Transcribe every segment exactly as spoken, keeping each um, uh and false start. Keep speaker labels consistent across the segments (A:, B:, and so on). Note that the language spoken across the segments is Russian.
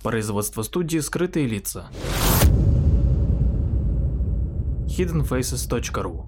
A: Производство студии «Скрытые лица». хидден фейсес точка ру.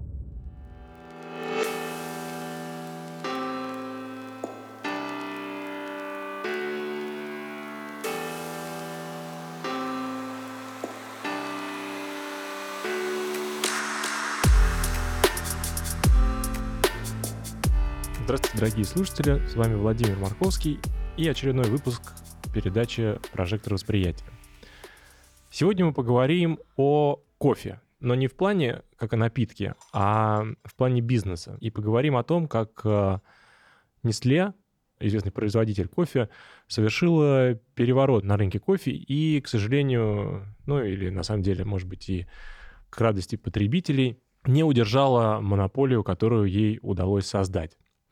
B: Здравствуйте, дорогие слушатели, с вами Владимир Марковский и очередной выпуск передачи «Прожектор восприятия». Сегодня мы поговорим о кофе, но не в плане как о напитке, а в плане бизнеса. И поговорим о том, как Nestlé, известный производитель кофе, совершила переворот на рынке кофе и, к сожалению, ну или на самом деле, может быть, и к радости потребителей, не удержала монополию, которую ей удалось создать.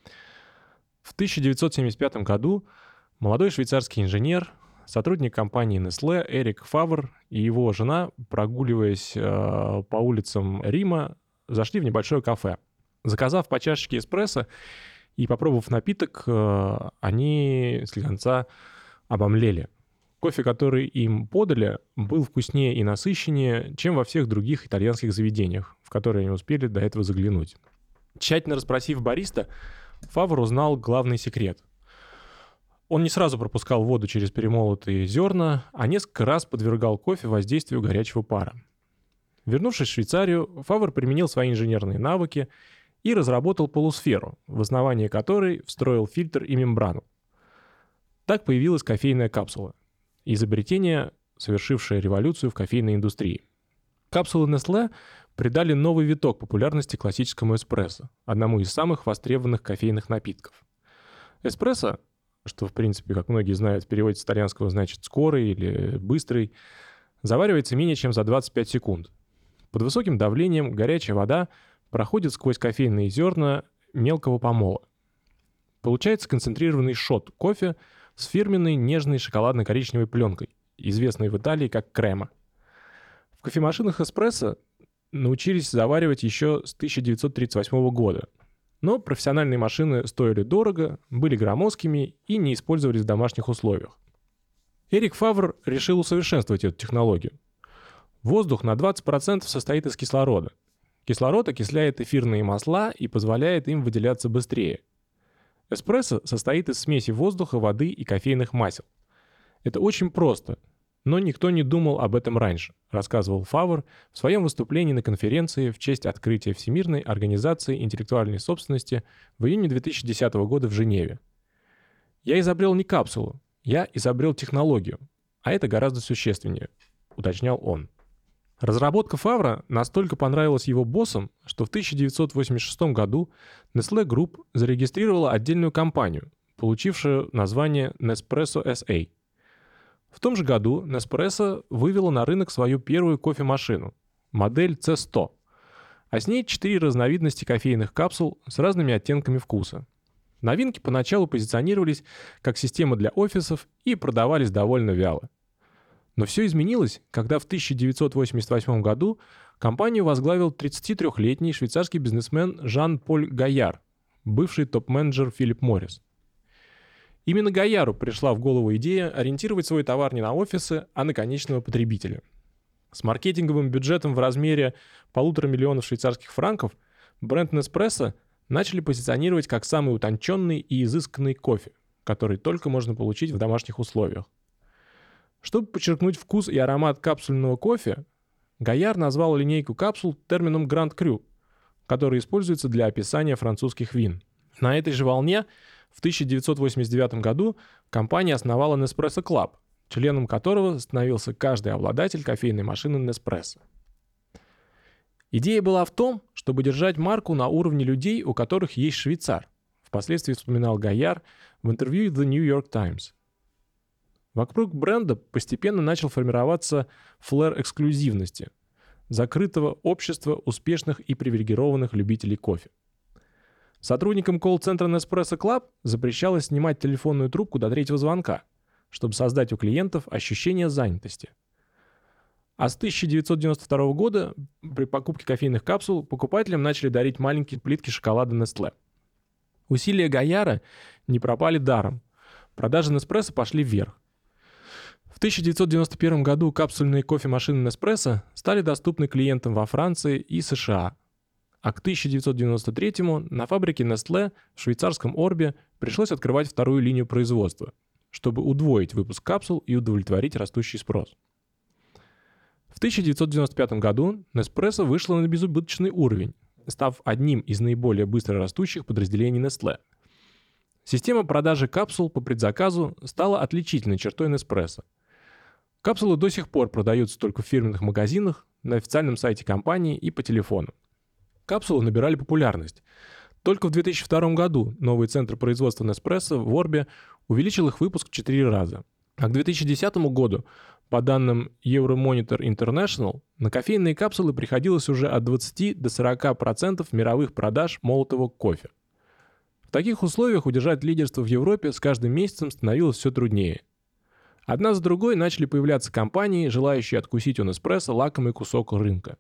B: В тысяча девятьсот семьдесят пятом году молодой швейцарский инженер, сотрудник компании Nestlé Эрик Фавр и его жена, прогуливаясь э, по улицам Рима, зашли в небольшое кафе. Заказав по чашечке эспрессо и попробовав напиток, э, они слегка обомлели. Кофе, который им подали, был вкуснее и насыщеннее, чем во всех других итальянских заведениях, в которые они успели до этого заглянуть. Тщательно расспросив бариста, Фавр узнал главный секрет. Он не сразу пропускал воду через перемолотые зерна, а несколько раз подвергал кофе воздействию горячего пара. Вернувшись в Швейцарию, Фавр применил свои инженерные навыки и разработал полусферу, в основании которой встроил фильтр и мембрану. Так появилась кофейная капсула, изобретение, совершившее революцию в кофейной индустрии. Капсулы Nestlé придали новый виток популярности классическому эспрессо, одному из самых востребованных кофейных напитков. Эспрессо, что, в принципе, как многие знают, в переводе с итальянского значит «скорый» или «быстрый», заваривается менее чем за двадцать пять секунд. Под высоким давлением горячая вода проходит сквозь кофейные зерна мелкого помола. Получается концентрированный шот кофе с фирменной нежной шоколадно-коричневой пленкой, известной в Италии как крема. В кофемашинах эспрессо научились заваривать еще с тысяча девятьсот тридцать восьмого года. Но профессиональные машины стоили дорого, были громоздкими и не использовались в домашних условиях. Эрик Фавр решил усовершенствовать эту технологию. Воздух на двадцать процентов состоит из кислорода. Кислород окисляет эфирные масла и позволяет им выделяться быстрее. Эспрессо состоит из смеси воздуха, воды и кофейных масел. Это очень просто, но никто не думал об этом раньше, рассказывал Фавр в своем выступлении на конференции в честь открытия Всемирной организации интеллектуальной собственности в июне две тысячи десятого года в Женеве. «Я изобрел не капсулу, я изобрел технологию, а это гораздо существеннее», — уточнял он. Разработка Фавра настолько понравилась его боссам, что в тысяча девятьсот восемьдесят шестом году Nestlé Group зарегистрировала отдельную компанию, получившую название Nespresso эс эй. В том же году Nespresso вывела на рынок свою первую кофемашину, модель си сто, а с ней четыре разновидности кофейных капсул с разными оттенками вкуса. Новинки поначалу позиционировались как система для офисов и продавались довольно вяло. Но все изменилось, когда в тысяча девятьсот восемьдесят восьмом году компанию возглавил тридцатитрёхлетний швейцарский бизнесмен Жан-Поль Гайяр, бывший топ-менеджер Филипп Моррис. Именно Гайяру пришла в голову идея ориентировать свой товар не на офисы, а на конечного потребителя. С маркетинговым бюджетом в размере полутора миллионов швейцарских франков бренд Nespresso начали позиционировать как самый утонченный и изысканный кофе, который только можно получить в домашних условиях. Чтобы подчеркнуть вкус и аромат капсульного кофе, Гайяр назвал линейку капсул термином Grand Cru, который используется для описания французских вин. На этой же волне в тысяча девятьсот восемьдесят девятом году компания основала Nespresso Club, членом которого становился каждый обладатель кофейной машины Nespresso. Идея была в том, чтобы держать марку на уровне людей, у которых есть швейцар, впоследствии вспоминал Гайяр в интервью The New York Times. Вокруг бренда постепенно начал формироваться флэр эксклюзивности, закрытого общества успешных и привилегированных любителей кофе. Сотрудникам колл-центра Nespresso Club запрещалось снимать телефонную трубку до третьего звонка, чтобы создать у клиентов ощущение занятости. А с тысяча девятьсот девяносто второго года при покупке кофейных капсул покупателям начали дарить маленькие плитки шоколада Nestlé. Усилия Гайяра не пропали даром. Продажи Nespresso пошли вверх. В тысяча девятьсот девяносто первом году капсульные кофемашины Nespresso стали доступны клиентам во Франции и США, а к тысяча девятьсот девяносто третьему на фабрике Nestlé в швейцарском Орбе пришлось открывать вторую линию производства, чтобы удвоить выпуск капсул и удовлетворить растущий спрос. В тысяча девятьсот девяносто пятом году Nespresso вышла на безубыточный уровень, став одним из наиболее быстро растущих подразделений Nestlé. Система продажи капсул по предзаказу стала отличительной чертой Nespresso. Капсулы до сих пор продаются только в фирменных магазинах, на официальном сайте компании и по телефону. Капсулы набирали популярность. Только в две тысячи втором году новый центр производства Nespresso в Орбе увеличил их выпуск в четыре раза. А к две тысячи десятому году, по данным Euromonitor International, на кофейные капсулы приходилось уже от двадцати до сорока процентов мировых продаж молотого кофе. В таких условиях удержать лидерство в Европе с каждым месяцем становилось все труднее. Одна за другой начали появляться компании, желающие откусить у Nespresso лакомый кусок рынка.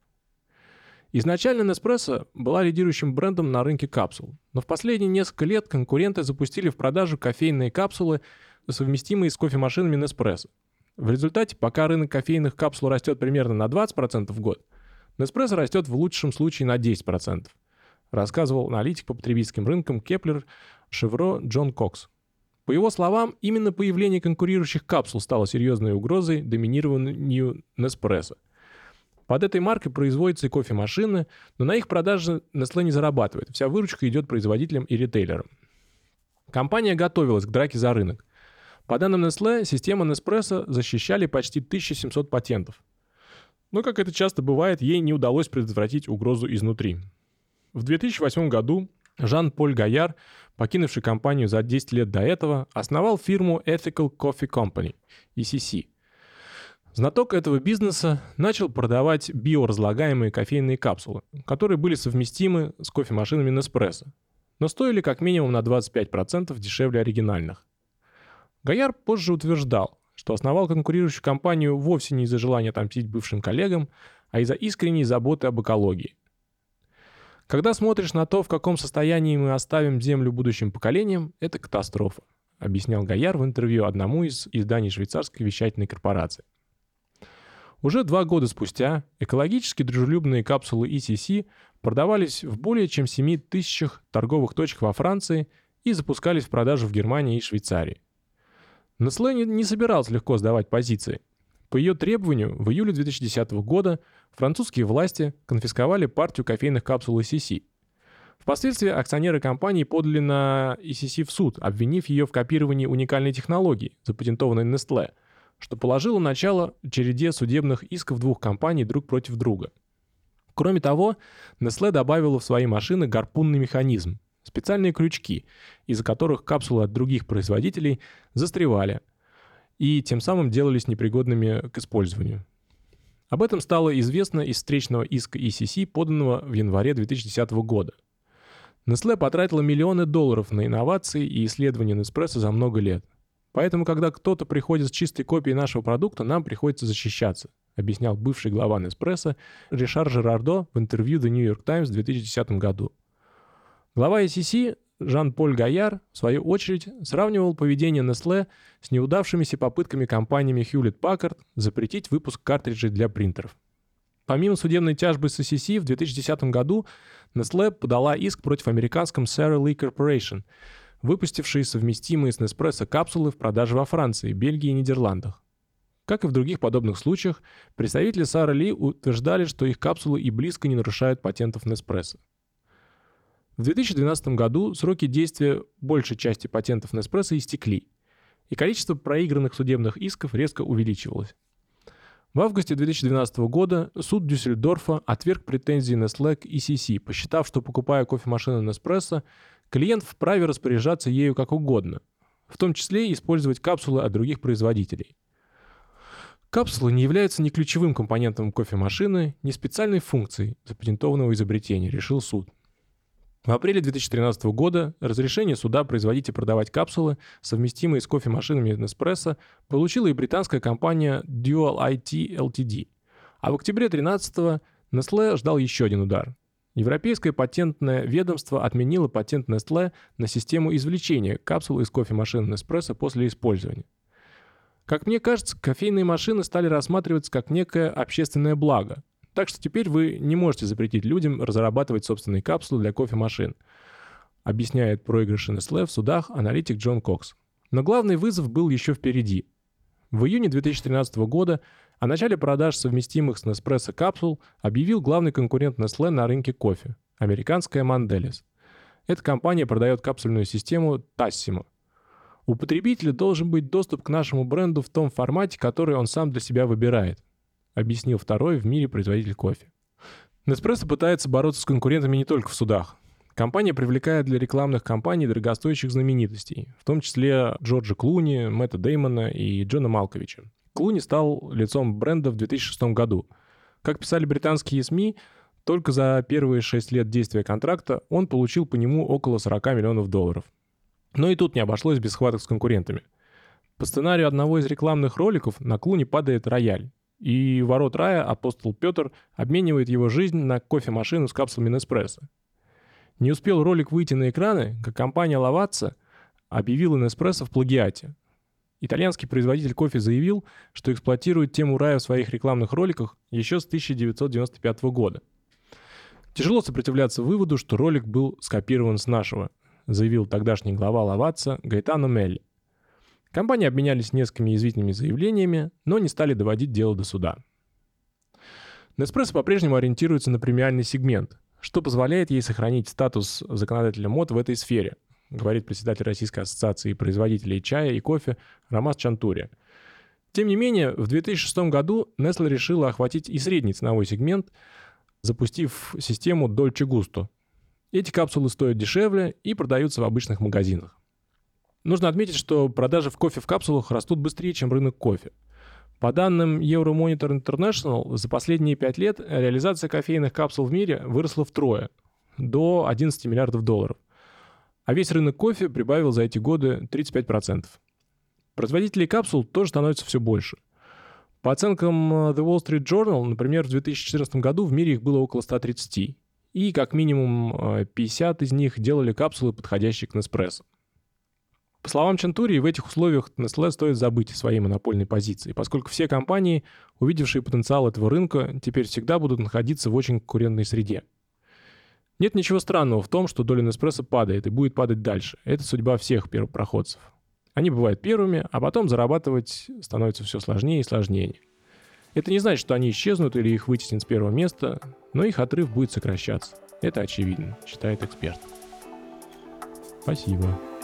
B: Изначально Nespresso была лидирующим брендом на рынке капсул, но в последние несколько лет конкуренты запустили в продажу кофейные капсулы, совместимые с кофемашинами Nespresso. В результате, пока рынок кофейных капсул растет примерно на двадцать процентов в год, Nespresso растет в лучшем случае на десять процентов, рассказывал аналитик по потребительским рынкам Kepler Chevreau Джон Кокс. По его словам, именно появление конкурирующих капсул стало серьезной угрозой доминированию Nespresso. Под этой маркой производятся и кофемашины, но на их продаже Nestlé не зарабатывает. Вся выручка идет производителям и ритейлерам. Компания готовилась к драке за рынок. По данным Nestlé, система Nespresso защищали почти тысяча семьсот патентов. Но, как это часто бывает, ей не удалось предотвратить угрозу изнутри. В две тысячи восьмом году Жан-Поль Гайяр, покинувший компанию за десять лет до этого, основал фирму Ethical Coffee Company, и си си. Знаток этого бизнеса начал продавать биоразлагаемые кофейные капсулы, которые были совместимы с кофемашинами Nespresso, но стоили как минимум на двадцать пять процентов дешевле оригинальных. Гайяр позже утверждал, что основал конкурирующую компанию вовсе не из-за желания отомстить бывшим коллегам, а из-за искренней заботы об экологии. Когда смотришь на то, в каком состоянии мы оставим Землю будущим поколениям, это катастрофа, объяснял Гайяр в интервью одному из изданий швейцарской вещательной корпорации. Уже два года спустя экологически дружелюбные капсулы и си си продавались в более чем семи тысячах торговых точек во Франции и запускались в продажу в Германии и Швейцарии. Nestlé не, не собиралась легко сдавать позиции. По ее требованию в июле две тысячи десятого года французские власти конфисковали партию кофейных капсул и си си. Впоследствии акционеры компании подали на и си си в суд, обвинив ее в копировании уникальной технологии, запатентованной Nestlé, что положило начало череде судебных исков двух компаний друг против друга. Кроме того, Nestlé добавила в свои машины гарпунный механизм, специальные крючки, из-за которых капсулы от других производителей застревали и тем самым делались непригодными к использованию. Об этом стало известно из встречного иска и си си, поданного в январе две тысячи десятого года. Nestlé потратила миллионы долларов на инновации и исследования Nespresso за много лет. Поэтому, когда кто-то приходит с чистой копией нашего продукта, нам приходится защищаться, объяснял бывший глава Nespresso Ришар Жерардо в интервью The New York Times в две тысячи десятом году. Глава и си си Жан-Поль Гайяр, в свою очередь, сравнивал поведение Nestlé с неудавшимися попытками компаниями Hewlett-Packard запретить выпуск картриджей для принтеров. Помимо судебной тяжбы с и си си, в две тысячи десятом году Nestlé подала иск против американском Sara Lee Corporation, выпустившие совместимые с Nespresso капсулы в продаже во Франции, Бельгии и Нидерландах. Как и в других подобных случаях, представители Sara Lee утверждали, что их капсулы и близко не нарушают патентов Nespresso. В две тысячи двенадцатом году сроки действия большей части патентов Nespresso истекли, и количество проигранных судебных исков резко увеличивалось. В августе две тысячи двенадцатого года суд Дюссельдорфа отверг претензии Nestlé к и си си, посчитав, что, покупая кофемашину Nespresso, клиент вправе распоряжаться ею как угодно, в том числе и использовать капсулы от других производителей. Капсулы не являются ни ключевым компонентом кофемашины, ни специальной функцией запатентованного изобретения, решил суд. В апреле две тысячи тринадцатого года разрешение суда производить и продавать капсулы, совместимые с кофемашинами Nespresso, получила и британская компания Dual ай ти эл ти ди. А в октябре две тысячи тринадцатого Nestlé ждал еще один удар. Европейское патентное ведомство отменило патент Nestlé на систему извлечения капсул из кофемашин Nespresso после использования. Как мне кажется, кофейные машины стали рассматриваться как некое общественное благо. Так что теперь вы не можете запретить людям разрабатывать собственные капсулы для кофемашин, объясняет проигрыш Nestlé в судах аналитик Джон Кокс. Но главный вызов был еще впереди. В июне две тысячи тринадцатого года о начале продаж совместимых с Nespresso капсул объявил главный конкурент Nestlé на рынке кофе – американская Mondelez. Эта компания продает капсульную систему Tassimo. У потребителя должен быть доступ к нашему бренду в том формате, который он сам для себя выбирает, объяснил второй в мире производитель кофе. Nespresso пытается бороться с конкурентами не только в судах. Компания привлекает для рекламных кампаний дорогостоящих знаменитостей, в том числе Джорджа Клуни, Мэтта Деймона и Джона Малковича. Клуни стал лицом бренда в две тысячи шестом году. Как писали британские СМИ, только за первые шесть лет действия контракта он получил по нему около сорок миллионов долларов. Но и тут не обошлось без схваток с конкурентами. По сценарию одного из рекламных роликов на Клуни падает рояль, и у ворот рая апостол Петр обменивает его жизнь на кофемашину с капсулами Nespresso. Не успел ролик выйти на экраны, как компания Lavazza объявила Nespresso в плагиате. Итальянский производитель кофе заявил, что эксплуатирует тему рая в своих рекламных роликах еще с тысяча девятьсот девяносто пятого года. Тяжело сопротивляться выводу, что ролик был скопирован с нашего, заявил тогдашний глава Lavazza Гаэтано Мелли. Компании обменялись несколькими язвительными заявлениями, но не стали доводить дело до суда. Nespresso по-прежнему ориентируется на премиальный сегмент, что позволяет ей сохранить статус законодателя мод в этой сфере, говорит председатель Российской ассоциации производителей чая и кофе Ромас Чантури. Тем не менее, в две тысячи шестом году Nestle решила охватить и средний ценовой сегмент, запустив систему Dolce Gusto. Эти капсулы стоят дешевле и продаются в обычных магазинах. Нужно отметить, что продажи в кофе в капсулах растут быстрее, чем рынок кофе. По данным Euromonitor International, за последние пять лет реализация кофейных капсул в мире выросла втрое, до одиннадцати миллиардов долларов. А весь рынок кофе прибавил за эти годы тридцать пять процентов. Производителей капсул тоже становится все больше. По оценкам The Wall Street Journal, например, в две тысячи четырнадцатом году в мире их было около ста тридцати, и как минимум пятьдесят из них делали капсулы, подходящие к Nespresso. По словам Чантури, в этих условиях Nestlé стоит забыть о своей монопольной позиции, поскольку все компании, увидевшие потенциал этого рынка, теперь всегда будут находиться в очень конкурентной среде. Нет ничего странного в том, что доля Nespresso падает и будет падать дальше. Это судьба всех первопроходцев. Они бывают первыми, а потом зарабатывать становится все сложнее и сложнее. Это не значит, что они исчезнут или их вытеснят с первого места, но их отрыв будет сокращаться. Это очевидно, считает эксперт. Спасибо.